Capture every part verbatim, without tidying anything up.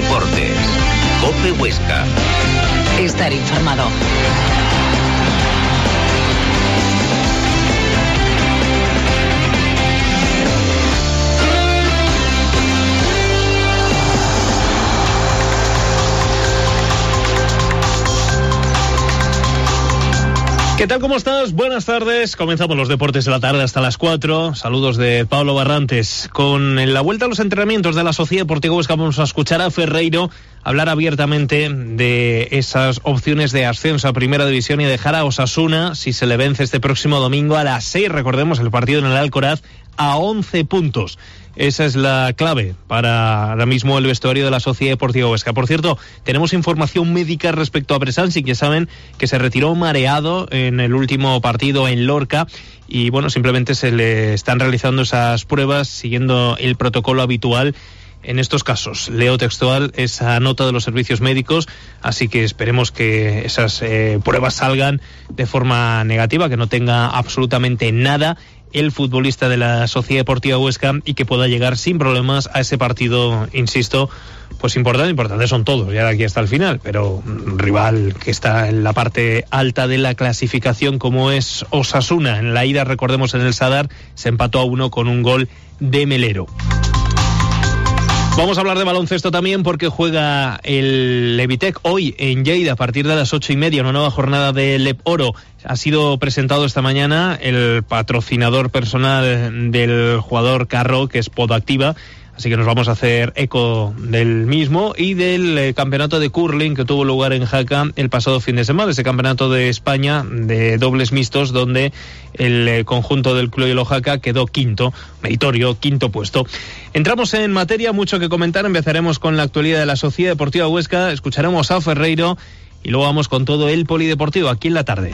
deportes. COPE Huesca. Estar informado. ¿Qué tal? ¿Cómo estás? Buenas tardes. Comenzamos los deportes de la tarde hasta las cuatro. Saludos de Pablo Barrantes. Con la vuelta a los entrenamientos de la Sociedad Deportiva Huesca vamos a escuchar a Ferreiro hablar abiertamente de esas opciones de ascenso a Primera División y dejar a Osasuna, si se le vence este próximo domingo a las seis, recordemos el partido en el Alcoraz, a once puntos. Esa es la clave para ahora mismo el vestuario de la Sociedad Deportiva Huesca. Por cierto, tenemos información médica respecto a Bresansi, que saben que se retiró mareado en el último partido en Lorca y bueno, simplemente se le están realizando esas pruebas siguiendo el protocolo habitual en estos casos. Leo textual esa nota de los servicios médicos, así que esperemos que esas eh, pruebas salgan de forma negativa, que no tenga absolutamente nada el futbolista de la Sociedad Deportiva Huesca y que pueda llegar sin problemas a ese partido, insisto, pues importante, importante son todos, ya de aquí hasta el final, pero un rival que está en la parte alta de la clasificación como es Osasuna. En la ida, recordemos, en el Sadar se empató a uno con un gol de Melero. Vamos a hablar de baloncesto también porque juega el Levitec hoy en Lleida a partir de las ocho y media, una nueva jornada de Lep Oro. Ha sido presentado esta mañana el patrocinador personal del jugador Carro, que es Podactiva, así que nos vamos a hacer eco del mismo y del eh, campeonato de curling que tuvo lugar en Jaca el pasado fin de semana, ese campeonato de España de dobles mixtos donde el eh, conjunto del Club de Jaca quedó quinto, meritorio, quinto puesto. Entramos en materia, mucho que comentar, empezaremos con la actualidad de la Sociedad Deportiva Huesca, escucharemos a Ferreiro y luego vamos con todo el polideportivo aquí en la tarde.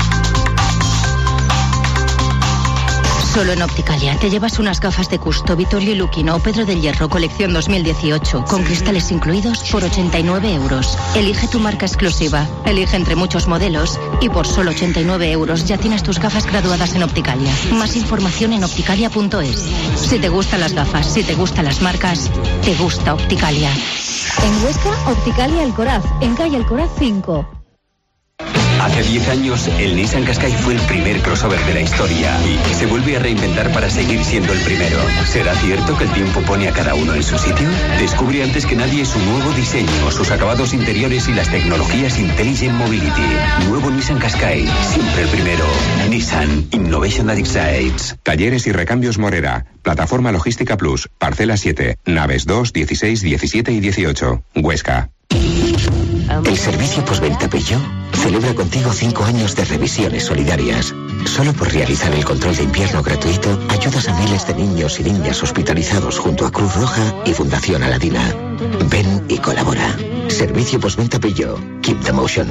Solo en Opticalia te llevas unas gafas de Custo, Vittorio Luquino o Pedro del Hierro colección dos mil dieciocho con cristales incluidos por ochenta y nueve euros. Elige tu marca exclusiva, elige entre muchos modelos y por solo ochenta y nueve euros ya tienes tus gafas graduadas en Opticalia. Más información en opticalia punto es. Si te gustan las gafas, si te gustan las marcas, te gusta Opticalia. En Huesca, Opticalia Alcoraz, en calle Alcoraz cinco. Hace diez años, el Nissan Qashqai fue el primer crossover de la historia y se vuelve a reinventar para seguir siendo el primero. ¿Será cierto que el tiempo pone a cada uno en su sitio? Descubre antes que nadie su nuevo diseño, sus acabados interiores y las tecnologías Intelligent Mobility. Nuevo Nissan Qashqai, siempre el primero. Nissan Innovation That Excites. Talleres y recambios Morera. Plataforma Logística Plus. Parcela siete. Naves dos, dieciséis, diecisiete y dieciocho. Huesca. El servicio postventa Peugeot celebra contigo cinco años de revisiones solidarias. Solo por realizar el control de invierno gratuito, ayudas a miles de niños y niñas hospitalizados junto a Cruz Roja y Fundación Aladina. Ven y colabora. Servicio postventa Peugeot. Keep the motion.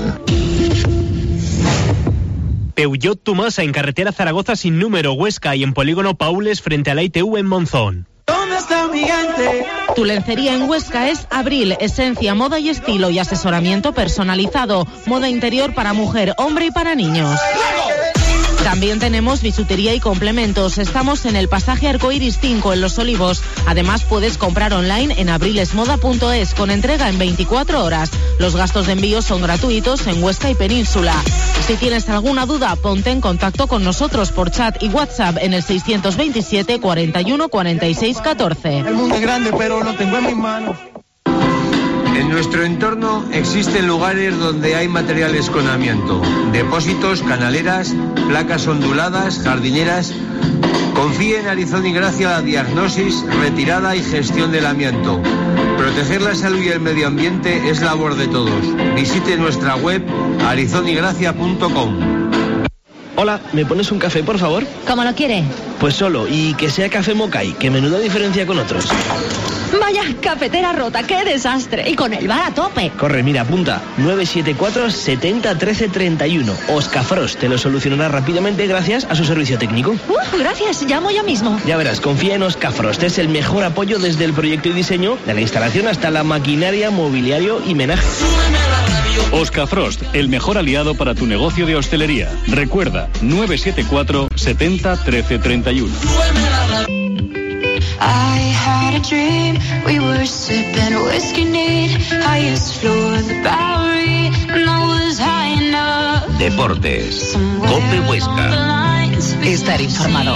Peugeot Tumasa en carretera Zaragoza sin número, Huesca, y en polígono Paules frente a la I T V en Monzón. ¿Dónde está mi gente? Tu lencería en Huesca es Abril, esencia, moda y estilo y asesoramiento personalizado. Moda interior para mujer, hombre y para niños. También tenemos bisutería y complementos. Estamos en el pasaje Arcoiris cinco en Los Olivos. Además puedes comprar online en abrilesmoda punto es con entrega en veinticuatro horas. Los gastos de envío son gratuitos en Huesca y Península. Si tienes alguna duda, ponte en contacto con nosotros por chat y WhatsApp en el seiscientos veintisiete cuarenta y uno cuarenta y seis catorce. El mundo es grande, pero lo tengo en mis manos. En nuestro entorno existen lugares donde hay materiales con amianto, depósitos, canaleras, placas onduladas, jardineras. Confíe en Arizón y Gracia la diagnosis, retirada y gestión del amianto. Proteger la salud y el medio ambiente es labor de todos. Visite nuestra web arizón y gracia punto com. Hola, ¿me pones un café, por favor? ¿Cómo lo quiere? Pues solo, y que sea café Mokai, que menuda diferencia con otros. Vaya, cafetera rota, qué desastre. Y con el bar a tope. Corre, mira, apunta. nueve siete cuatro, setenta, trece, treinta y uno. Oscafrost te lo solucionará rápidamente gracias a su servicio técnico. Uh, gracias, llamo yo mismo. Ya verás, confía en Oscafrost. Es el mejor apoyo desde el proyecto y diseño, de la instalación hasta la maquinaria, mobiliario y menaje. Oscafrost, el mejor aliado para tu negocio de hostelería. Recuerda, nueve siete cuatro, setenta, trece, treinta y uno. I had a dream, we were sipping whiskey neat, highest floor of the Bowery, and I was high enough. Deportes, Cope Huesca. Estar informado.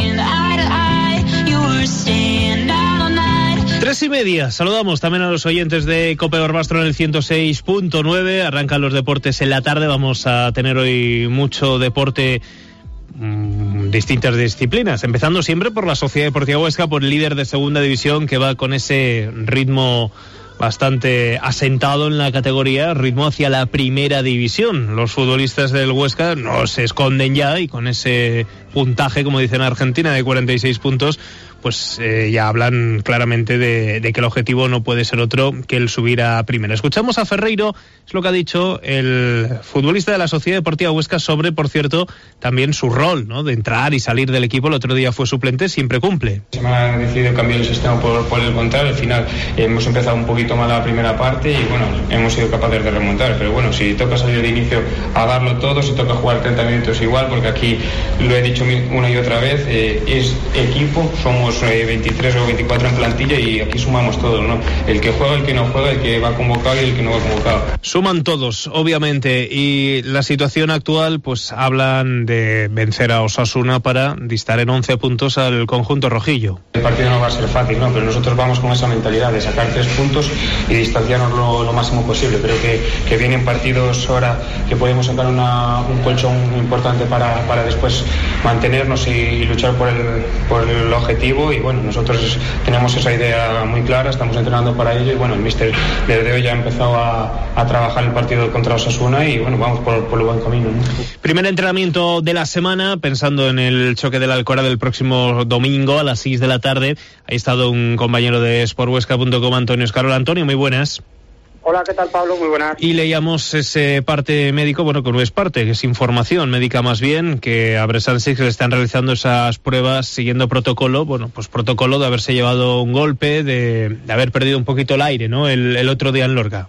Tres y media. Saludamos también a los oyentes de Cope Barbastro en el ciento seis punto nueve. Arrancan los deportes en la tarde. Vamos a tener hoy mucho deporte, mmm, distintas disciplinas. Empezando siempre por la Sociedad Deportiva Huesca, por el líder de segunda división que va con ese ritmo bastante asentado en la categoría, ritmo hacia la primera división. Los futbolistas del Huesca no se esconden ya y con ese puntaje, como dicen en Argentina, de cuarenta y seis puntos, pues eh, ya hablan claramente de, de que el objetivo no puede ser otro que el subir a primera. Escuchamos a Ferreiro, es lo que ha dicho el futbolista de la Sociedad Deportiva Huesca sobre, por cierto, también su rol, ¿no?, de entrar y salir del equipo. El otro día fue suplente, siempre cumple. Se me ha decidido cambiar el sistema por, por el contrario. Al final eh, hemos empezado un poquito mal la primera parte y bueno, hemos sido capaces de remontar, pero bueno, si toca salir de inicio a darlo todo, si toca jugar treinta minutos igual, porque aquí lo he dicho una y otra vez, eh, es equipo, somos veintitrés o veinticuatro en plantilla y aquí sumamos todos, ¿no? El que juega, el que no juega, el que va convocado y el que no va convocado. Suman todos, obviamente, y la situación actual, pues hablan de vencer a Osasuna para distar en once puntos al conjunto rojillo. El partido no va a ser fácil, ¿no? Pero nosotros vamos con esa mentalidad de sacar tres puntos y distanciarnos lo, lo máximo posible. Creo que, que vienen partidos ahora que podemos sacar una, un colchón importante para, para después mantenernos y, y luchar por el, por el objetivo. Y bueno, nosotros tenemos esa idea muy clara, estamos entrenando para ello y bueno, el míster desde hoy ya ha empezado a, a trabajar el partido contra Osasuna y bueno, vamos por, por el buen camino, ¿no? Primer entrenamiento de la semana, pensando en el choque de la Alcora del próximo domingo a las seis de la tarde. Ha estado un compañero de sport huesca punto com, Antonio Escarol. Antonio, muy buenas. Hola, ¿qué tal, Pablo? Muy buenas. Y leíamos ese parte médico, bueno, que no es parte, que es información médica más bien, que a Bressan Six le están realizando esas pruebas siguiendo protocolo, bueno, pues protocolo de haberse llevado un golpe, de, de haber perdido un poquito el aire, ¿no?, el, el otro día en Lorca.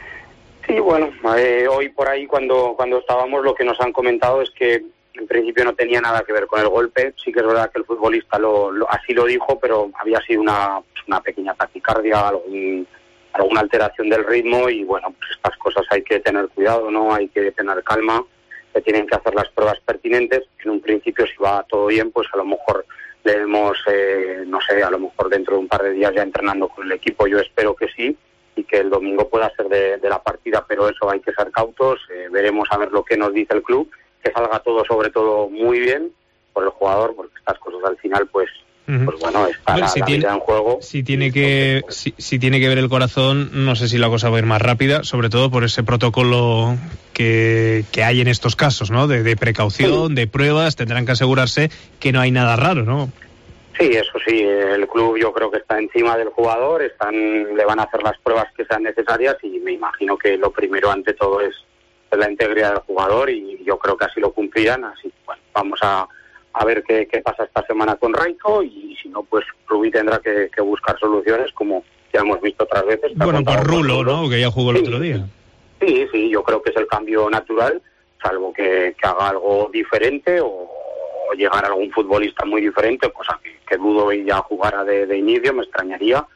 Sí, bueno, eh, hoy por ahí cuando, cuando estábamos lo que nos han comentado es que en principio no tenía nada que ver con el golpe. Sí que es verdad que el futbolista lo, lo, así lo dijo, pero había sido una, una pequeña taquicardia, algún... alguna alteración del ritmo y bueno, pues estas cosas hay que tener cuidado, ¿no? Hay que tener calma, se tienen que hacer las pruebas pertinentes. En un principio, si va todo bien, pues a lo mejor le vemos, eh, no sé, a lo mejor dentro de un par de días ya entrenando con el equipo. Yo espero que sí y que el domingo pueda ser de, de la partida, pero eso hay que ser cautos, eh, veremos a ver lo que nos dice el club, que salga todo sobre todo muy bien por el jugador, porque estas cosas al final pues Uh-huh. pues bueno, está bueno, la, si la tiene, vida en juego. Si tiene que pues, si, si tiene que ver el corazón, no sé si la cosa va a ir más rápida, sobre todo por ese protocolo que, que hay en estos casos, ¿no? De, de precaución, sí. de pruebas, tendrán que asegurarse que no hay nada raro, ¿no? Sí, eso sí, el club yo creo que está encima del jugador, están le van a hacer las pruebas que sean necesarias y me imagino que lo primero ante todo es la integridad del jugador y yo creo que así lo cumplirán, así bueno, vamos a a ver qué, qué pasa esta semana con Raiko y si no, pues Rubí tendrá que, que buscar soluciones como ya hemos visto otras veces. Bueno, por Rulo, Rulo, ¿no? Que ya jugó el sí, otro día. Sí, sí, yo creo que es el cambio natural, salvo que, que haga algo diferente o, o llegar a algún futbolista muy diferente, cosa que, que dudo y ya jugara de, de inicio, me extrañaría.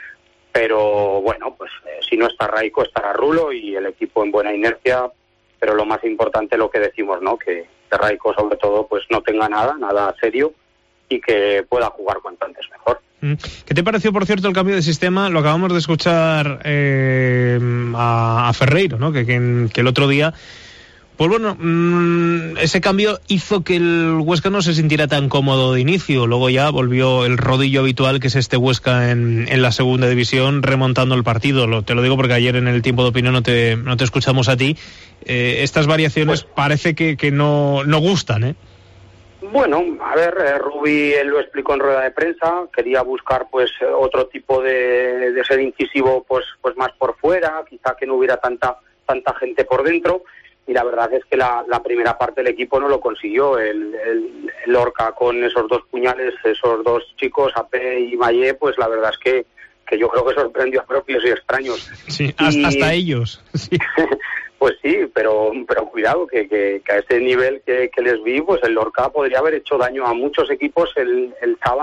Pero bueno, pues eh, si no está Raiko, estará Rulo y el equipo en buena inercia, pero lo más importante lo que decimos, ¿no? Que Raiko sobre todo pues no tenga nada, nada serio y que pueda jugar cuanto antes mejor. ¿Qué te pareció, por cierto, el cambio de sistema? Lo acabamos de escuchar eh, a, a Ferreiro, ¿no? Que, que, que el otro día, pues bueno, mmm, ese cambio hizo que el Huesca no se sintiera tan cómodo de inicio. Luego ya volvió el rodillo habitual, que es este Huesca en, en la segunda división, remontando el partido. Lo, te lo digo porque ayer en el tiempo de opinión no te, no te escuchamos a ti. Eh, estas variaciones pues, parece que, que no, no gustan, ¿eh? Bueno, a ver, eh, Rubí él lo explicó en rueda de prensa, quería buscar pues otro tipo de, de ser incisivo pues, pues más por fuera, quizá que no hubiera tanta, tanta gente por dentro. Y la verdad es que la, la primera parte del equipo no lo consiguió. El, el, el Lorca con esos dos puñales, esos dos chicos, Ape y Mayé, pues la verdad es que, que yo creo que sorprendió a propios y extraños. Sí, hasta, y, hasta ellos. Sí. Pues sí, pero pero cuidado, que, que, que a ese nivel que, que les vi, pues el Lorca podría haber hecho daño a muchos equipos el, el sábado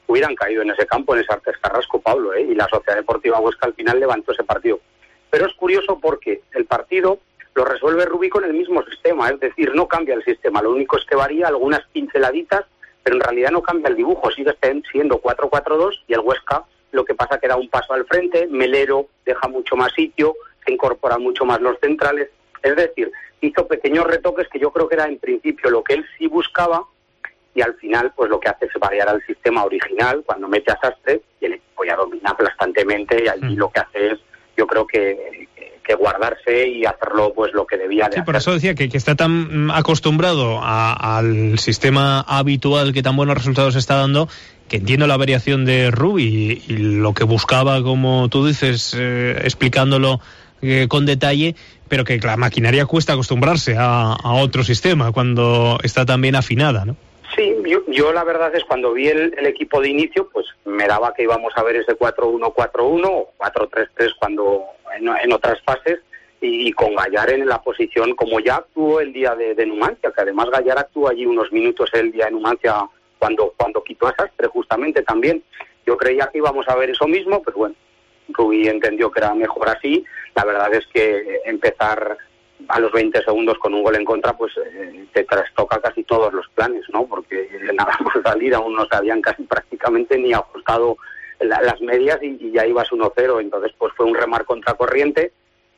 hubieran caído en ese campo, en ese Artes Carrasco, Pablo, ¿eh? Y la Sociedad Deportiva Huesca al final levantó ese partido. Pero es curioso porque el partido lo resuelve Rubí con el mismo sistema, es decir, no cambia el sistema, lo único es que varía algunas pinceladitas, pero en realidad no cambia el dibujo, sigue siendo cuatro cuatro dos y el Huesca lo que pasa que da un paso al frente, Melero deja mucho más sitio, se incorporan mucho más los centrales, es decir, hizo pequeños retoques que yo creo que era en principio lo que él sí buscaba y al final pues lo que hace es variar al sistema original cuando mete a Sastre y el equipo ya domina aplastantemente y allí lo que hace es, yo creo que... que guardarse y hacerlo pues lo que debía de sí, hacer. Por eso decía que, que está tan acostumbrado a, al sistema habitual que tan buenos resultados está dando, que entiendo la variación de Rubí y, y lo que buscaba, como tú dices, eh, explicándolo eh, con detalle, pero que la maquinaria cuesta acostumbrarse a, a otro sistema cuando está tan bien afinada, ¿no? Sí, yo, yo la verdad es cuando vi el, el equipo de inicio, pues me daba que íbamos a ver ese cuatro uno cuatro uno o cuatro tres tres cuando en, en otras fases y, y con Gallar en la posición como ya actuó el día de, de Numancia, que además Gallar actuó allí unos minutos el día de Numancia cuando, cuando quitó a Sastre justamente también. Yo creía que íbamos a ver eso mismo, pero bueno, Rubí entendió que era mejor así. La verdad es que empezar a los veinte segundos con un gol en contra, pues eh, te trastoca casi todos los planes, ¿no? Porque nada más salir aún no se habían casi prácticamente ni ajustado la, las medias y, y ya ibas uno cero, entonces pues fue un remar contracorriente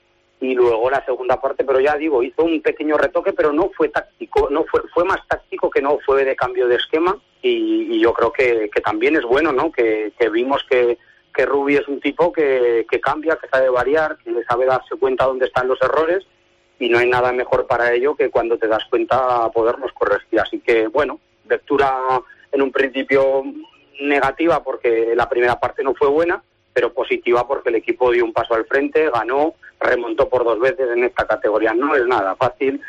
y luego la segunda parte, pero ya digo, hizo un pequeño retoque, pero no fue táctico, no fue fue más táctico que no fue de cambio de esquema y, y yo creo que, que también es bueno, ¿no? Que, que vimos que, que Rubí es un tipo que, que cambia, que sabe variar, que sabe darse cuenta dónde están los errores y no hay nada mejor para ello que cuando te das cuenta poderlos corregir. Así que, bueno, lectura en un principio negativa porque la primera parte no fue buena, pero positiva porque el equipo dio un paso al frente, ganó, remontó por dos veces en esta categoría. No es nada fácil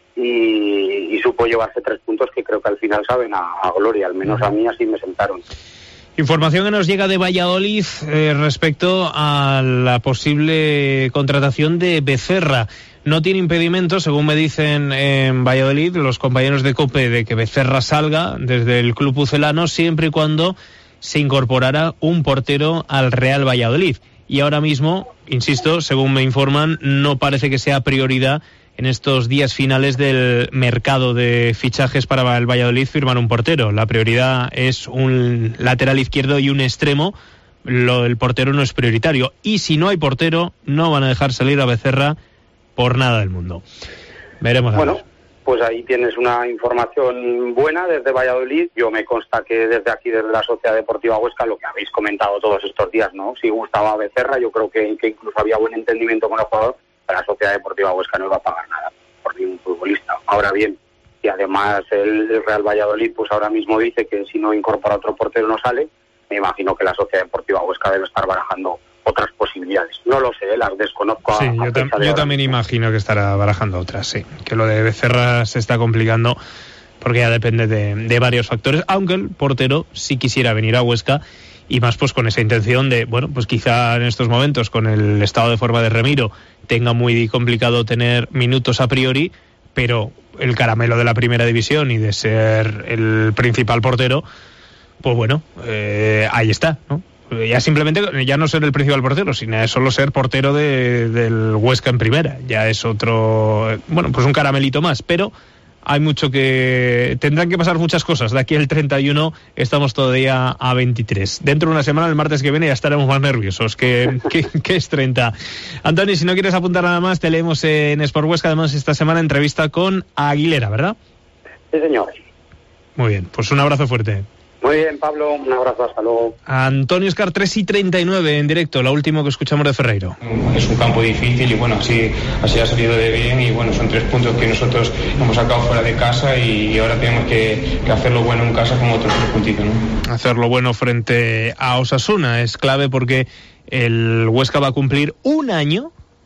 y, y supo llevarse tres puntos que creo que al final saben a, a gloria, al menos a mí así me sentaron. Información que nos llega de Valladolid eh, respecto a la posible contratación de Becerra. No tiene impedimento, según me dicen en Valladolid los compañeros de COPE, de que Becerra salga desde el club pucelano siempre y cuando se incorporara un portero al Real Valladolid. Y ahora mismo, insisto, según me informan, no parece que sea prioridad en estos días finales del mercado de fichajes para el Valladolid firmar un portero. La prioridad es un lateral izquierdo y un extremo. Lo, el portero no es prioritario. Y si no hay portero, no van a dejar salir a Becerra por nada del mundo. Veremos a bueno, ver. Pues ahí tienes una información buena desde Valladolid. Yo me consta que desde aquí, desde la Sociedad Deportiva Huesca, lo que habéis comentado todos estos días, ¿no? Si gustaba Becerra, yo creo que, que incluso había buen entendimiento con el jugador, pero la Sociedad Deportiva Huesca no iba a pagar nada por ningún futbolista. Ahora bien, y además el, el Real Valladolid pues ahora mismo dice que si no incorpora otro portero no sale, me imagino que la Sociedad Deportiva Huesca debe estar barajando otras posibilidades. No lo sé, las desconozco. Sí, a, a yo, tam- yo también imagino que estará barajando otras, sí. Que lo de Becerra se está complicando porque ya depende de, de varios factores, aunque el portero sí quisiera venir a Huesca y más pues con esa intención de, bueno, pues quizá en estos momentos con el estado de forma de Remiro tenga muy complicado tener minutos a priori, pero el caramelo de la primera división y de ser el principal portero, pues bueno, eh, ahí está, ¿no? Ya simplemente, ya no ser el principal portero, sino solo ser portero de, del Huesca en primera. Ya es otro, bueno, pues un caramelito más, pero hay mucho que... Tendrán que pasar muchas cosas. De aquí al treinta y uno estamos todavía a veintitrés. Dentro de una semana, el martes que viene, ya estaremos más nerviosos que, que, que es treinta. Antonio, si no quieres apuntar nada más, te leemos en Sport Huesca. Además, esta semana entrevista con Aguilera, ¿verdad? Sí, señor. Muy bien, pues un abrazo fuerte. Muy bien, Pablo, un abrazo, hasta luego. Antonio Escar, tres y treinta y nueve en directo, la última que escuchamos de Ferreiro. Es un campo difícil y bueno, así, así ha salido de bien y bueno, son tres puntos que nosotros hemos sacado fuera de casa y ahora tenemos que, que hacerlo bueno en casa con otros tres puntitos, ¿no? Hacerlo bueno frente a Osasuna es clave porque el Huesca va a cumplir un año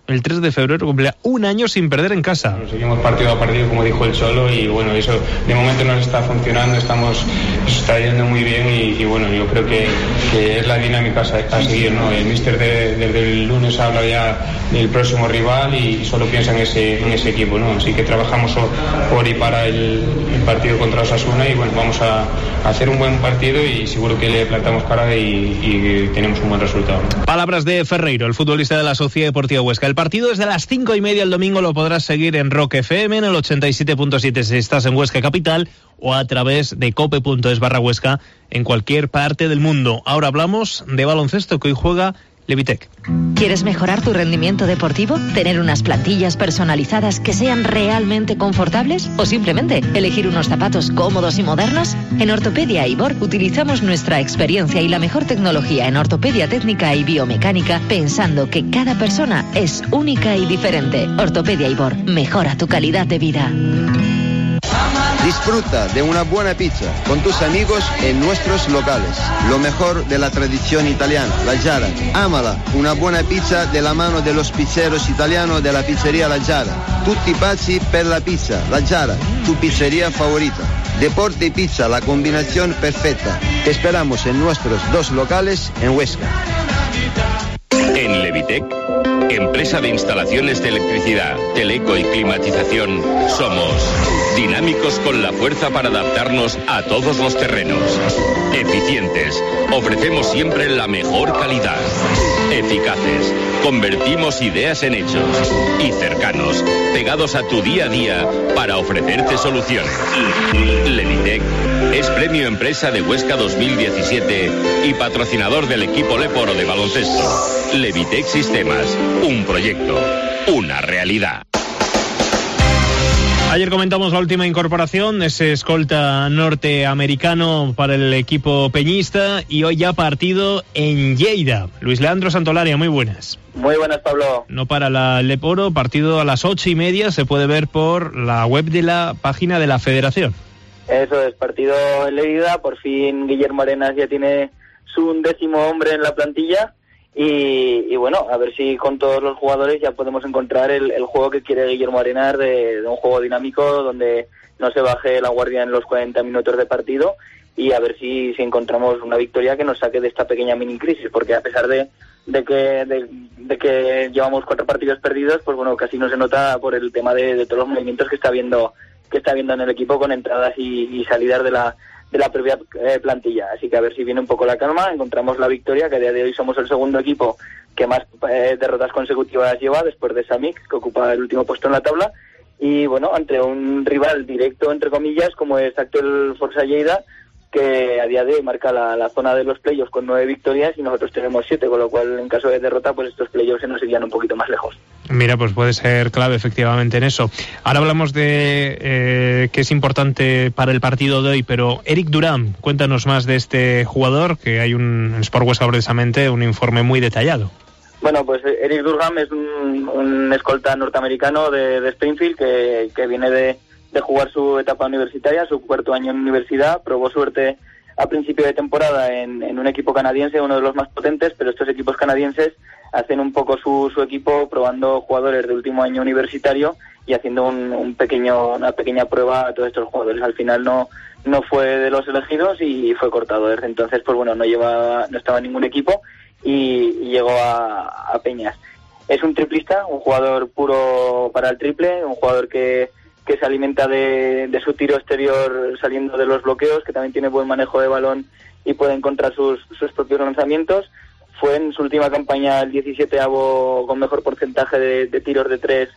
el tres de febrero, cumplía un año sin perder en casa. Nos seguimos partido a partido, como dijo el Cholo, y bueno, eso de momento nos está funcionando, estamos, nos está yendo muy bien y, y bueno, yo creo que, que es la dinámica a, a seguir, ¿no? El míster de, desde el lunes habla ya del próximo rival y solo piensa en ese, en ese equipo, ¿no? Así que trabajamos por y para el, el partido contra Osasuna y bueno, vamos a, a hacer un buen partido y seguro que le plantamos cara y, y tenemos un buen resultado. Palabras de Ferreiro, el futbolista de la Sociedad Deportiva Huesca. El partido es de las cinco y media el domingo, lo podrás seguir en Rock F M en el ochenta y siete punto siete si estás en Huesca Capital o a través de cope punto es barra Huesca en cualquier parte del mundo. Ahora hablamos de baloncesto, que hoy juega Levitec. ¿Quieres mejorar tu rendimiento deportivo? ¿Tener unas plantillas personalizadas que sean realmente confortables? ¿O simplemente elegir unos zapatos cómodos y modernos? En Ortopedia Ibor utilizamos nuestra experiencia y la mejor tecnología en ortopedia técnica y biomecánica, pensando que cada persona es única y diferente. Ortopedia Ibor, mejora tu calidad de vida. Disfruta de una buena pizza con tus amigos en nuestros locales. Lo mejor de la tradición italiana, la Giara. Ámala, una buena pizza de la mano de los pizzeros italianos de la pizzería La Giara. Tutti pazzi per la pizza, La Giara, tu pizzería favorita. Deporte y pizza, la combinación perfecta. Te esperamos en nuestros dos locales en Huesca. En Levitec, empresa de instalaciones de electricidad, teleco y climatización, somos dinámicos con la fuerza para adaptarnos a todos los terrenos. Eficientes, ofrecemos siempre la mejor calidad. Eficaces, convertimos ideas en hechos. Y cercanos, pegados a tu día a día para ofrecerte soluciones. Levitec es Premio Empresa de Huesca dos mil diecisiete y patrocinador del equipo Leporo de baloncesto. Levitec Sistemas, un proyecto, una realidad. Ayer comentamos la última incorporación, ese escolta norteamericano para el equipo peñista, y hoy ya partido en Lleida. Luis Leandro Santolaria, muy buenas. Muy buenas, Pablo. No para la Leporo, partido a las ocho y media, se puede ver por la web de la página de la Federación. Eso es, partido en Lleida, por fin Guillermo Arenas ya tiene su undécimo hombre en la plantilla. Y, y bueno, a ver si con todos los jugadores ya podemos encontrar el, el juego que quiere Guillermo Arenas, de, de un juego dinámico donde no se baje la guardia en los cuarenta minutos de partido, y a ver si, si encontramos una victoria que nos saque de esta pequeña mini crisis, porque a pesar de, de que de, de que llevamos cuatro partidos perdidos, pues bueno, casi no se nota por el tema de, de todos los movimientos que está viendo que está viendo en el equipo, con entradas y, y salidas de la de la propia eh, plantilla. Así que a ver si viene un poco la calma, encontramos la victoria, que a día de hoy somos el segundo equipo que más eh, derrotas consecutivas lleva, después de Samik, que ocupa el último puesto en la tabla, y bueno, ante un rival directo, entre comillas, como es Actual Forza Lleida, que a día de hoy marca la, la zona de los playoffs con nueve victorias y nosotros tenemos siete, con lo cual en caso de derrota pues estos playoffs se nos irían un poquito más lejos. Mira, pues puede ser clave efectivamente en eso. Ahora hablamos de eh, que es importante para el partido de hoy, pero Eric Durán, cuéntanos más de este jugador, que hay un en Sport Huesca precisamente un informe muy detallado. Bueno, pues Eric Durham es un, un escolta norteamericano de, de Springfield que, que viene de de jugar su etapa universitaria, su cuarto año en universidad. Probó suerte a principio de temporada en, en un equipo canadiense, uno de los más potentes, pero estos equipos canadienses hacen un poco su, su equipo probando jugadores de último año universitario y haciendo un, un pequeño una pequeña prueba a todos estos jugadores. Al final no no fue de los elegidos y fue cortado. Desde entonces, pues bueno, no llevaba no estaba en ningún equipo y, y llegó a, a Peñas. Es un triplista, un jugador puro para el triple, un jugador que que se alimenta de, de su tiro exterior saliendo de los bloqueos, que también tiene buen manejo de balón y puede encontrar sus, sus propios lanzamientos. Fue en su última campaña el diecisiete-avo con mejor porcentaje de, de tiros de tres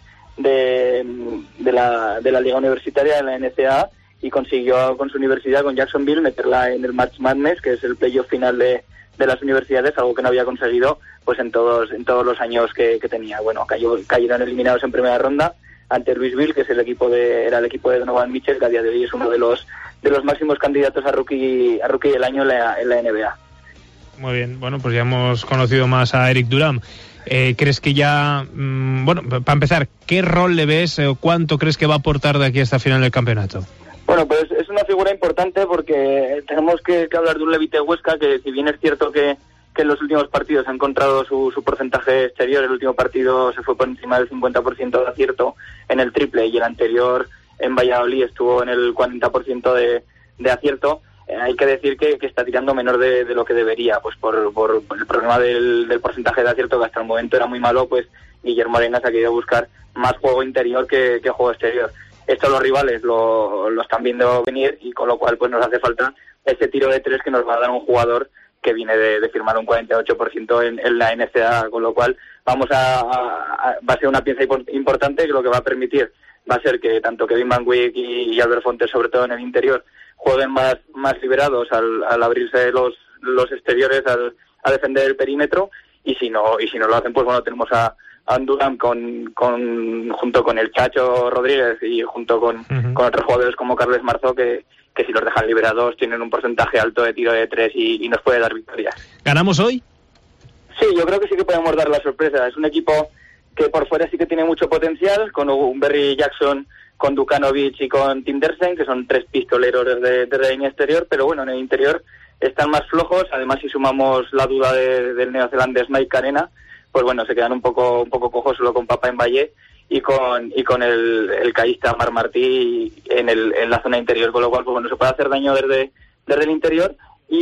de, de, la, de la liga universitaria, de la N C A A, y consiguió con su universidad, con Jacksonville, meterla en el March Madness, que es el playoff final de, de las universidades, algo que no había conseguido pues en todos en todos los años que, que tenía. Bueno, cayó, cayeron eliminados en primera ronda ante Louisville, que es el equipo de era el equipo de Donovan Mitchell, que a día de hoy es uno de los de los máximos candidatos a rookie a rookie del año en la, en la N B A. Muy bien, bueno, pues ya hemos conocido más a Eric Durham. Eh, ¿Crees que ya, mmm, bueno, para empezar, qué rol le ves o cuánto crees que va a aportar de aquí hasta el final del campeonato? Bueno, pues es una figura importante porque tenemos que, que hablar de un Levitec Huesca que, si bien es cierto que que en los últimos partidos ha encontrado su, su porcentaje exterior. El último partido se fue por encima del cincuenta por ciento de acierto en el triple y el anterior en Valladolid estuvo en el cuarenta por ciento de, de acierto. Eh, hay que decir que, que está tirando menor de, de lo que debería, pues por, por, por el problema del, del porcentaje de acierto, que hasta el momento era muy malo. Pues Guillermo Arenas ha querido buscar más juego interior que, que juego exterior. Esto los rivales lo, lo están viendo venir, y con lo cual pues nos hace falta ese tiro de tres que nos va a dar un jugador que viene de, de firmar un cuarenta y ocho por ciento en, en la N C A A, con lo cual vamos a, a, a va a ser una pieza importante, que lo que va a permitir va a ser que tanto Kevin Van Wyk y, y Albert Fontes, sobre todo en el interior, jueguen más más liberados al, al abrirse los los exteriores, al, a defender el perímetro, y si no y si no lo hacen, pues bueno, tenemos a, a Durham con, con junto con el Chacho Rodríguez y junto con, uh-huh. con otros jugadores como Carles Marzo, que que si los dejan liberados tienen un porcentaje alto de tiro de tres y, y nos puede dar victorias. ¿Ganamos hoy? Sí, yo creo que sí que podemos dar la sorpresa. Es un equipo que por fuera sí que tiene mucho potencial, con un Berry Jackson, con Dukanovic y con Tim Dersen, que son tres pistoleros desde, desde la línea exterior, pero bueno, en el interior están más flojos. Además, si sumamos la duda de, del neozelandés Mike Carena, pues bueno, se quedan un poco un poco cojos solo con Papa en Valle y con y con el, el caísta Mar Martí en, el, en la zona interior, con lo cual pues bueno, se puede hacer daño desde, desde el interior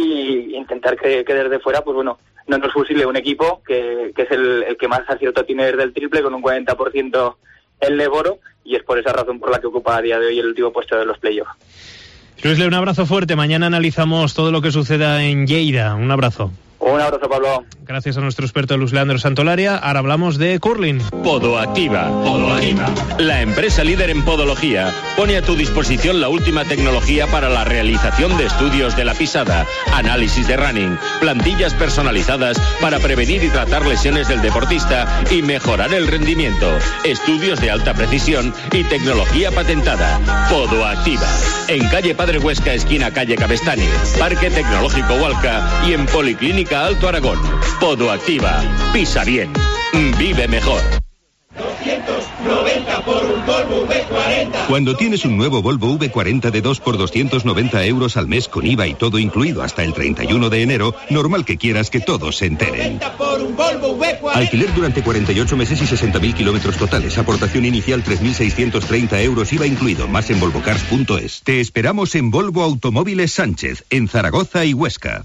y intentar que, que desde fuera pues bueno, no nos fusile un equipo que, que es el, el que más acierto tiene desde el triple, con un cuarenta por ciento el Leboro, y es por esa razón por la que ocupa a día de hoy el último puesto de los playoffs. Luis Le, un abrazo fuerte. Mañana analizamos todo lo que suceda en Lleida. Un abrazo. Un abrazo, Pablo. Gracias a nuestro experto Luis Leandro Santolaria. Ahora hablamos de curling. Podoactiva. Podoactiva. La empresa líder en podología pone a tu disposición la última tecnología para la realización de estudios de la pisada, análisis de running, plantillas personalizadas para prevenir y tratar lesiones del deportista y mejorar el rendimiento, estudios de alta precisión y tecnología patentada. Podoactiva. En calle Padre Huesca, esquina calle Cabestany, Parque Tecnológico Hualca y en Policlínica Alto Aragón. Podoactiva. Pisa bien. Vive mejor. doscientos noventa por un Volvo V cuarenta. Cuando tienes un nuevo Volvo V cuarenta de dos por doscientos noventa euros al mes con I V A y todo incluido hasta el treinta y uno de enero, normal que quieras que todos se enteren. Por un Volvo V cuarenta. Alquiler durante cuarenta y ocho meses y sesenta mil kilómetros totales. Aportación inicial tres mil seiscientos treinta euros, I V A incluido. Más en volvocars punto es. Te esperamos en Volvo Automóviles Sánchez, en Zaragoza y Huesca.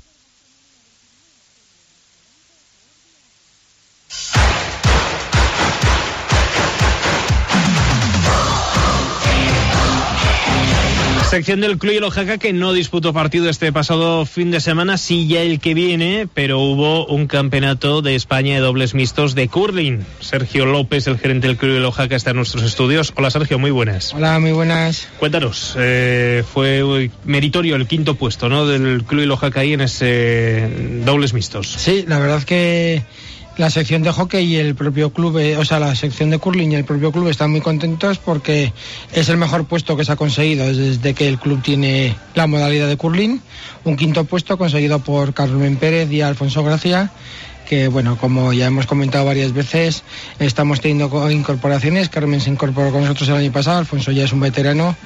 Sección del Club Hielo Jaca, que no disputó partido este pasado fin de semana, sí ya el que viene, pero hubo un campeonato de España de dobles mixtos de curling. Sergio López, el gerente del Club Hielo Jaca, está en nuestros estudios. Hola Sergio, muy buenas. Hola, muy buenas. Cuéntanos, eh, fue meritorio el quinto puesto, ¿no?, del Club Hielo Jaca ahí en ese dobles mixtos. Sí, la verdad que la sección de hockey y el propio club, eh, o sea, la sección de curling y el propio club están muy contentos porque es el mejor puesto que se ha conseguido desde que el club tiene la modalidad de curling. Un quinto puesto conseguido por Carmen Pérez y Alfonso Gracia, que bueno, como ya hemos comentado varias veces, estamos teniendo incorporaciones. Carmen se incorporó con nosotros el año pasado, Alfonso ya es un veterano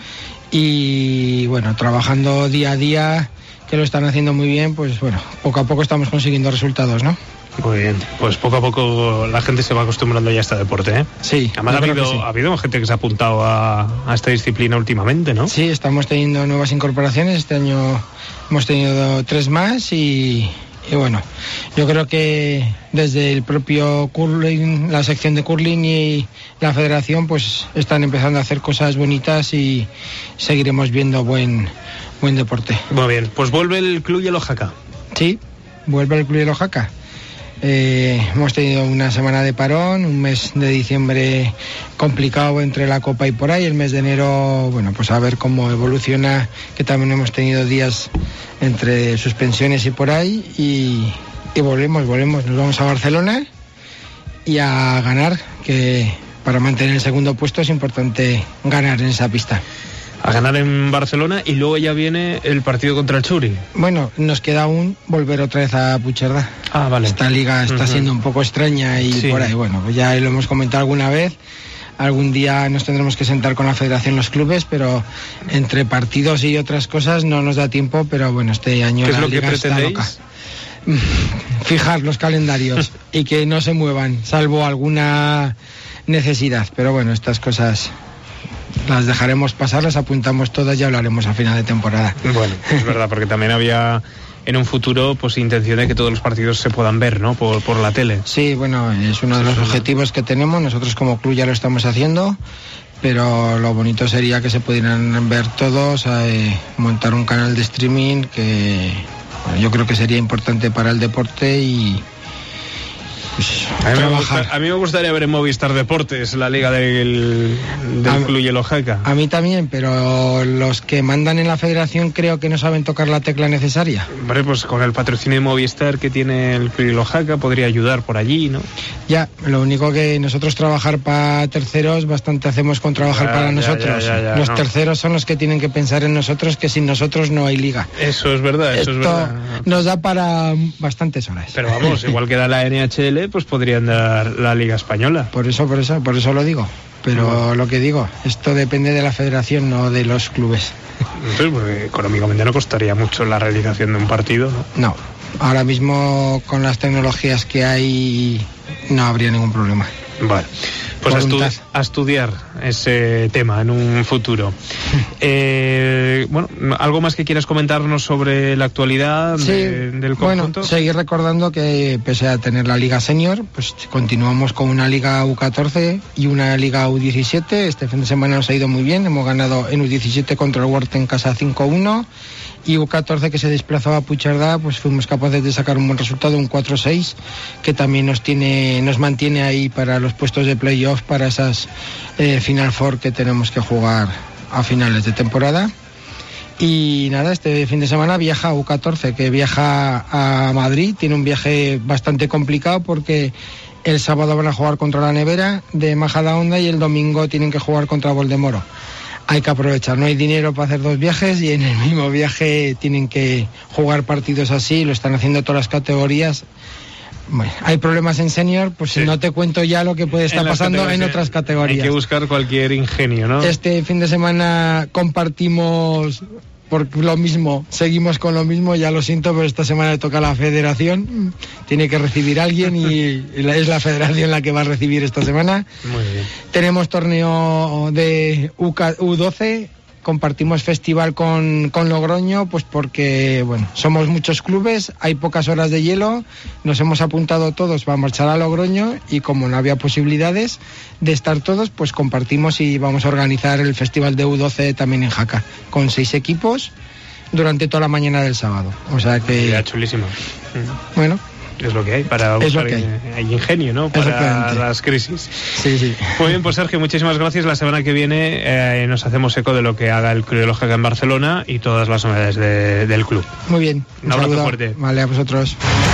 y bueno, trabajando día a día, que lo están haciendo muy bien, pues bueno, poco a poco estamos consiguiendo resultados, ¿no? Muy bien, pues poco a poco la gente se va acostumbrando ya a este deporte, ¿eh? Sí. Además ha habido, sí. ha habido gente que se ha apuntado a, a esta disciplina últimamente, ¿no? Sí, estamos teniendo nuevas incorporaciones. Este año hemos tenido tres más y, y bueno, yo creo que desde el propio curling, la sección de curling y la federación, pues están empezando a hacer cosas bonitas y seguiremos viendo buen, buen deporte. Muy bien, pues vuelve el Club Hielo Jaca. Sí, vuelve el Club Hielo Jaca. Eh, hemos tenido una semana de parón, un mes de diciembre complicado entre la Copa y por ahí, el mes de enero, bueno, pues a ver cómo evoluciona, que también hemos tenido días entre suspensiones y por ahí, y, y volvemos, volvemos, nos vamos a Barcelona y a ganar, que para mantener el segundo puesto es importante ganar en esa pista. A ganar en Barcelona y luego ya viene el partido contra el Churi. Bueno, nos queda aún volver otra vez a Puigcerdá. Ah, vale. Esta liga está uh-huh. siendo un poco extraña y sí. por ahí, bueno, pues ya lo hemos comentado alguna vez. Algún día nos tendremos que sentar con la federación, los clubes, pero entre partidos y otras cosas no nos da tiempo, pero bueno, este año ¿Qué la es lo liga que está pretendéis? loca. fijar los calendarios y que no se muevan, salvo alguna necesidad. Pero bueno, estas cosas las dejaremos pasar, las apuntamos todas y hablaremos a final de temporada. Bueno, es verdad, porque también había en un futuro pues intención de que todos los partidos se puedan ver, ¿no? Por, por la tele. Sí, bueno, es uno de los objetivos que tenemos. Nosotros como club ya lo estamos haciendo, pero lo bonito sería que se pudieran ver todos, eh, montar un canal de streaming que bueno, yo creo que sería importante para el deporte y pues, a, mí trabajar. Gusta, a mí me gustaría ver en Movistar Deportes la liga del, del a, Club Hielo Jaca. A mí también, pero los que mandan en la federación creo que no saben tocar la tecla necesaria. Hombre, pues con el patrocinio de Movistar que tiene el Club Hielo Jaca podría ayudar por allí, ¿no? Ya, lo único que nosotros trabajar para terceros bastante hacemos con trabajar ya, para ya, nosotros. Ya, ya, ya, los no. terceros son los que tienen que pensar en nosotros, que sin nosotros no hay liga. Eso es verdad, eso Esto es verdad. Nos da para bastantes horas. Pero vamos, igual que da la N H L, pues podrían dar la Liga Española. Por eso, por eso, por eso lo digo. Pero bueno, lo que digo, esto depende de la federación, no de los clubes. Entonces, porque económicamente no costaría mucho la realización de un partido, ¿no? No, ahora mismo con las tecnologías que hay no habría ningún problema. Vale. Pues a, estu- a estudiar ese tema en un futuro. eh, bueno, ¿algo más que quieras comentarnos sobre la actualidad sí, de, del conjunto? Bueno, seguir recordando que pese a tener la Liga Senior, pues continuamos con una Liga U catorce y una Liga U diecisiete. Este fin de semana nos ha ido muy bien, hemos ganado en U diecisiete contra el Huerta en casa cinco uno. Y U catorce, que se desplazó a Puigcerdá, pues fuimos capaces de sacar un buen resultado, un cuatro seis, que también nos tiene, nos mantiene ahí para los puestos de playoff, para esas eh, Final Four que tenemos que jugar a finales de temporada. Y nada, este fin de semana viaja U catorce, que viaja a Madrid, tiene un viaje bastante complicado porque el sábado van a jugar contra la Nevera de Majadahonda y el domingo tienen que jugar contra Voldemoro. Hay que aprovechar, no hay dinero para hacer dos viajes y en el mismo viaje tienen que jugar partidos así, lo están haciendo todas las categorías. Bueno, hay problemas en senior, pues sí. No te cuento ya lo que puede estar pasando en otras categorías. Hay que buscar cualquier ingenio, ¿no? Este fin de semana compartimos por lo mismo, seguimos con lo mismo, ya lo siento, pero esta semana le toca a la federación, tiene que recibir a alguien y es la federación la que va a recibir esta semana. Muy bien. Tenemos torneo de U doce, compartimos festival con, con Logroño, pues porque, bueno, somos muchos clubes, hay pocas horas de hielo, nos hemos apuntado todos para marchar a Logroño y como no había posibilidades de estar todos, pues compartimos y vamos a organizar el festival de U doce también en Jaca, con seis equipos durante toda la mañana del sábado. O sea que... Ya, chulísimo. Bueno... Es lo que hay para buscar hay. hay ingenio, ¿no? Para las crisis. Sí, sí. Muy bien, pues Sergio, muchísimas gracias. La semana que viene eh, nos hacemos eco de lo que haga el Club Hielo Jaca en Barcelona y todas las novedades de, del club. Muy bien. Un, un abrazo saludo. fuerte. Vale, a vosotros.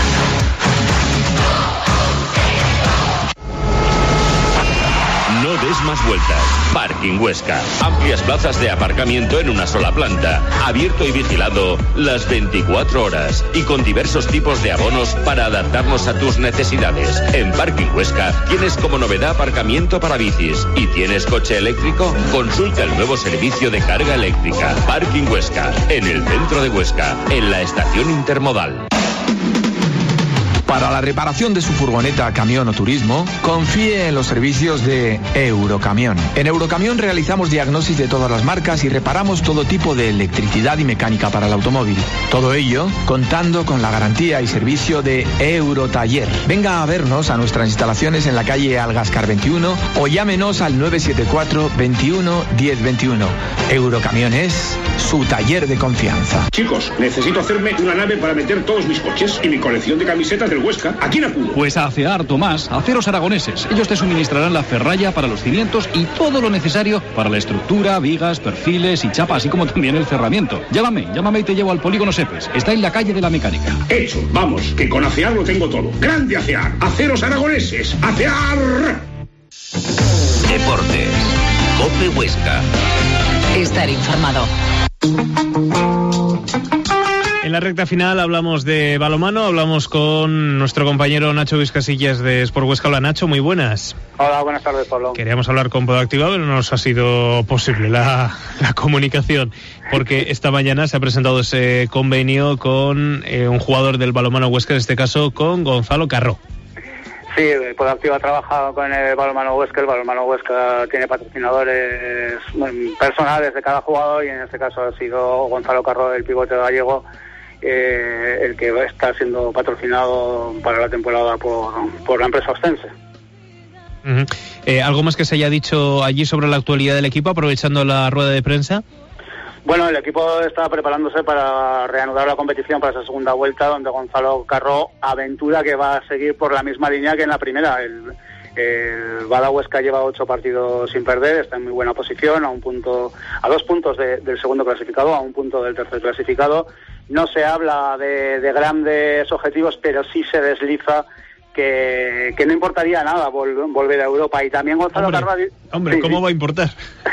No des más vueltas. Parking Huesca. Amplias plazas de aparcamiento en una sola planta. Abierto y vigilado las veinticuatro horas. Y con diversos tipos de abonos para adaptarnos a tus necesidades. En Parking Huesca tienes como novedad aparcamiento para bicis. ¿Y tienes coche eléctrico? Consulta el nuevo servicio de carga eléctrica. Parking Huesca. En el centro de Huesca. En la estación intermodal. Para la reparación de su furgoneta, camión o turismo, confíe en los servicios de Eurocamión. En Eurocamión realizamos diagnosis de todas las marcas y reparamos todo tipo de electricidad y mecánica para el automóvil. Todo ello contando con la garantía y servicio de Eurotaller. Venga a vernos a nuestras instalaciones en la calle Algascar veintiuno o llámenos al nueve siete cuatro, veintiuno, diez veintiuno. Eurocamión es su taller de confianza. Chicos, necesito hacerme una nave para meter todos mis coches y mi colección de camisetas del Huesca. ¿A quién acudo? Pues a Acear, Tomás, Aceros Aragoneses. Ellos te suministrarán la ferralla para los cimientos y todo lo necesario para la estructura, vigas, perfiles y chapa, así como también el cerramiento. Llámame, llámame y te llevo al Polígono Sepes. Está en la calle de la Mecánica. Hecho, vamos, que con Acear lo tengo todo. ¡Grande Acear! ¡Aceros Aragoneses! ¡Acear! Deportes. COPE Huesca. Estar informado. En la recta final hablamos de balonmano, hablamos con nuestro compañero Nacho Vizcasillas de Sport Huesca. Hola Nacho, muy buenas. Hola, buenas tardes, Pablo. Queríamos hablar con Podoactiva, pero no nos ha sido posible la, la comunicación, porque esta mañana se ha presentado ese convenio con eh, un jugador del balonmano Huesca, en este caso con Gonzalo Carró. Sí, Podoactiva ha trabajado con el balonmano Huesca. El balonmano Huesca tiene patrocinadores personales de cada jugador y en este caso ha sido Gonzalo Carró, el pivote gallego, eh, el que está siendo patrocinado para la temporada por, por la empresa Ostense. Uh-huh. Eh, ¿Algo más que se haya dicho allí sobre la actualidad del equipo, aprovechando la rueda de prensa? Bueno, el equipo está preparándose para reanudar la competición para esa segunda vuelta, donde Gonzalo Carró aventura que va a seguir por la misma línea que en la primera. El, el Bada Huesca lleva ocho partidos sin perder, está en muy buena posición, a un punto, a dos puntos de, del segundo clasificado, a un punto del tercer clasificado. No se habla de, de grandes objetivos, pero sí se desliza que, que no importaría nada vol, volver a Europa. Y también Gonzalo Hombre, Carró... hombre sí, ¿cómo sí. va a importar?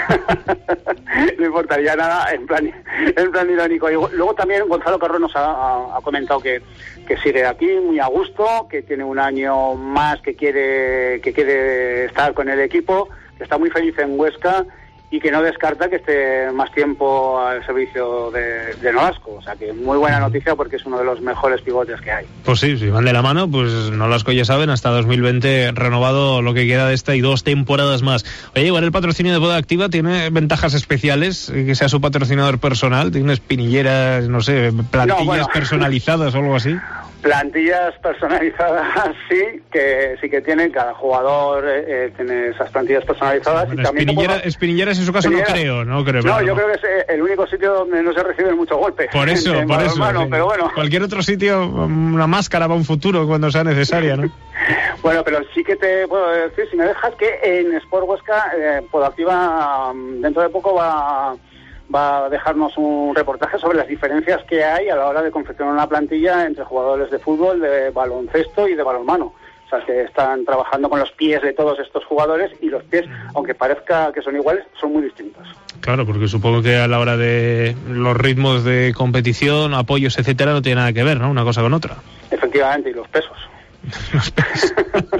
No importaría nada, en plan, en plan irónico. Y luego también Gonzalo Carró nos ha, ha, ha comentado que, que sigue aquí muy a gusto, que tiene un año más que quiere, que quiere estar con el equipo, que está muy feliz en Huesca y que no descarta que esté más tiempo al servicio de, de Nolasco. O sea que muy buena noticia porque es uno de los mejores pivotes que hay. Pues sí, si van de la mano, pues Nolasco, ya saben, hasta dos mil veinte renovado lo que queda de esta y dos temporadas más. Oye, igual el patrocinio de Podoactiva tiene ventajas especiales, que sea su patrocinador personal, tiene espinilleras, no sé, plantillas no, bueno. personalizadas o algo así. Plantillas personalizadas, sí, que sí que tienen, cada jugador eh, tiene esas plantillas personalizadas. Bueno, y también espinillera, puedo... espinilleras en su caso no creo, no creo. No, no, yo creo que es el único sitio donde no se reciben muchos golpes. Por eso, en, en por eso. Mano, sí. Pero bueno. Cualquier otro sitio, una máscara para un futuro cuando sea necesaria, ¿no? Bueno, pero sí que te puedo decir, si me dejas, que en Sport Huesca, eh, Podoactiva dentro de poco va... va a dejarnos un reportaje sobre las diferencias que hay a la hora de confeccionar una plantilla entre jugadores de fútbol, de baloncesto y de balonmano. O sea, que están trabajando con los pies de todos estos jugadores y los pies, aunque parezca que son iguales, son muy distintos. Claro, porque supongo que a la hora de los ritmos de competición, apoyos, etcétera, no tiene nada que ver, ¿no? Una cosa con otra. Efectivamente, y los pesos. Los pesos.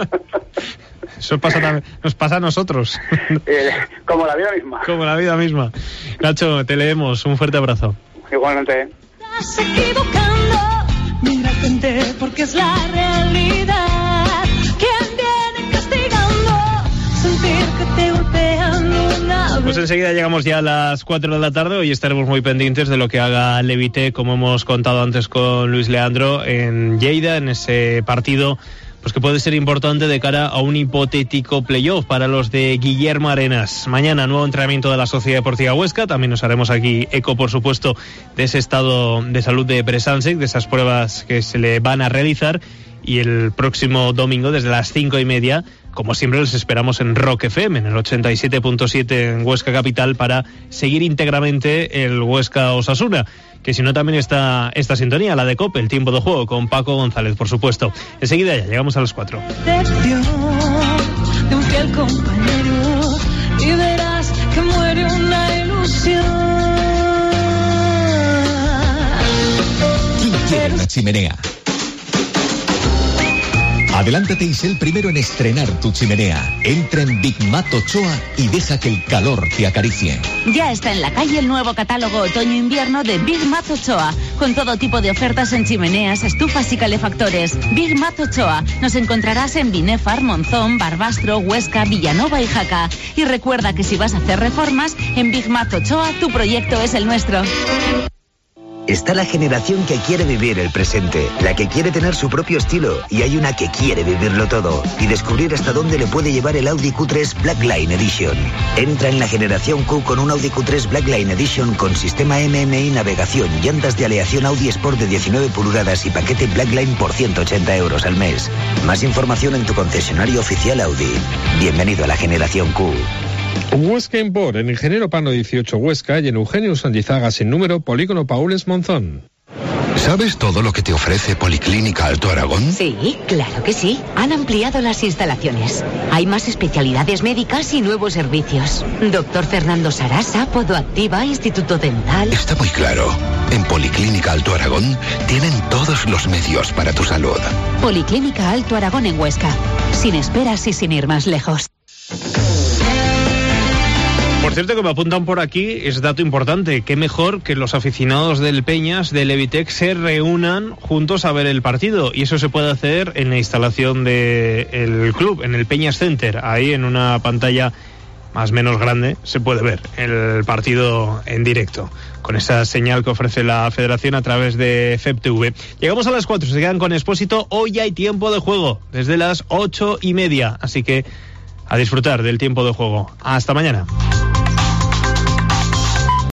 Eso pasa, nos pasa a nosotros. Eh, como la vida misma. Como la vida misma. Nacho, te leemos. Un fuerte abrazo. Igualmente. Estás equivocando, mira frente porque es la realidad. ¿Quién viene castigando? Sentir que te golpean una vez. Pues enseguida llegamos ya a las cuatro de la tarde. Hoy estaremos muy pendientes de lo que haga Levite, como hemos contado antes con Luis Leandro, en Lleida, en ese partido pues que puede ser importante de cara a un hipotético playoff para los de Guillermo Arenas. Mañana nuevo entrenamiento de la Sociedad Deportiva Huesca, también nos haremos aquí eco, por supuesto, de ese estado de salud de Bresansek, de esas pruebas que se le van a realizar, y el próximo domingo desde las cinco y media, como siempre, les esperamos en Rock F M, en el ochenta y siete punto siete en Huesca Capital, para seguir íntegramente el Huesca Osasuna, que si no también está esta sintonía, la de COPE, el tiempo de juego, con Paco González, por supuesto. Enseguida ya, llegamos a las cuatro. De un fiel compañero y verás que muere una ilusión. ¿Quién quiere una chimenea? Adelántate y sé el primero en estrenar tu chimenea. Entra en Big Mat Ochoa y deja que el calor te acaricie. Ya está en la calle el nuevo catálogo otoño-invierno de Big Mat Ochoa, con todo tipo de ofertas en chimeneas, estufas y calefactores. Big Mat Ochoa. Nos encontrarás en Binefar, Monzón, Barbastro, Huesca, Villanova y Jaca. Y recuerda que si vas a hacer reformas, en Big Mat Ochoa tu proyecto es el nuestro. Está la generación que quiere vivir el presente, la que quiere tener su propio estilo, y hay una que quiere vivirlo todo y descubrir hasta dónde le puede llevar el Audi Q tres Blackline Edition. Entra en la generación Q con un Audi Q tres Blackline Edition con sistema M M I, navegación, llantas de aleación Audi Sport de diecinueve pulgadas y paquete Blackline por ciento ochenta euros al mes. Más información en tu concesionario oficial Audi. Bienvenido a la generación Q. Huesca Import, en Ingeniero Pano dieciocho Huesca y en Eugenio Sandizaga sin número, Polígono Paules Monzón. ¿Sabes todo lo que te ofrece Policlínica Alto Aragón? Sí, claro que sí. Han ampliado las instalaciones. Hay más especialidades médicas y nuevos servicios. Doctor Fernando Sarasa, Podoactiva, Instituto Dental. Está muy claro. En Policlínica Alto Aragón tienen todos los medios para tu salud. Policlínica Alto Aragón en Huesca. Sin esperas y sin ir más lejos. Por cierto, que me apuntan por aquí, es dato importante, qué mejor que los aficionados del Peñas, del Levitec, se reúnan juntos a ver el partido, y eso se puede hacer en la instalación del club, en el Peñas Center, ahí en una pantalla más o menos grande se puede ver el partido en directo, con esa señal que ofrece la Federación a través de F E P T V. Llegamos a las cuatro, se quedan con Expósito, hoy hay tiempo de juego, desde las ocho y media, así que a disfrutar del tiempo de juego. Hasta mañana.